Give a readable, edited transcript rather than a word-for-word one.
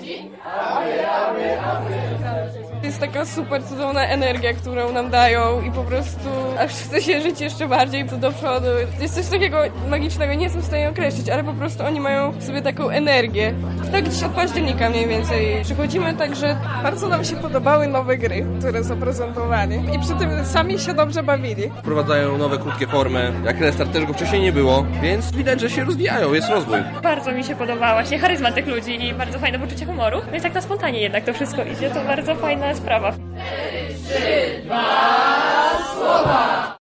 Jest taka super cudowna energia, którą nam dają i po prostu aż chce się żyć jeszcze bardziej do przodu. Jest coś takiego magicznego, nie jestem w stanie określić, ale po prostu oni mają w sobie taką energię. Tak gdzieś od października mniej więcej przychodzimy, także Bardzo nam się podobały nowe gry, które zaprezentowali i przy tym sami się dobrze bawili. Wprowadzają nowe, krótkie formy. Jak restart też go wcześniej nie było, więc widać, że się rozwijają, jest rozwój. Bardzo mi się podobała właśnie charyzma tych ludzi i bardzo fajne poczucie humoru. No i tak na spontanie jednak to wszystko idzie, to bardzo fajna sprawa.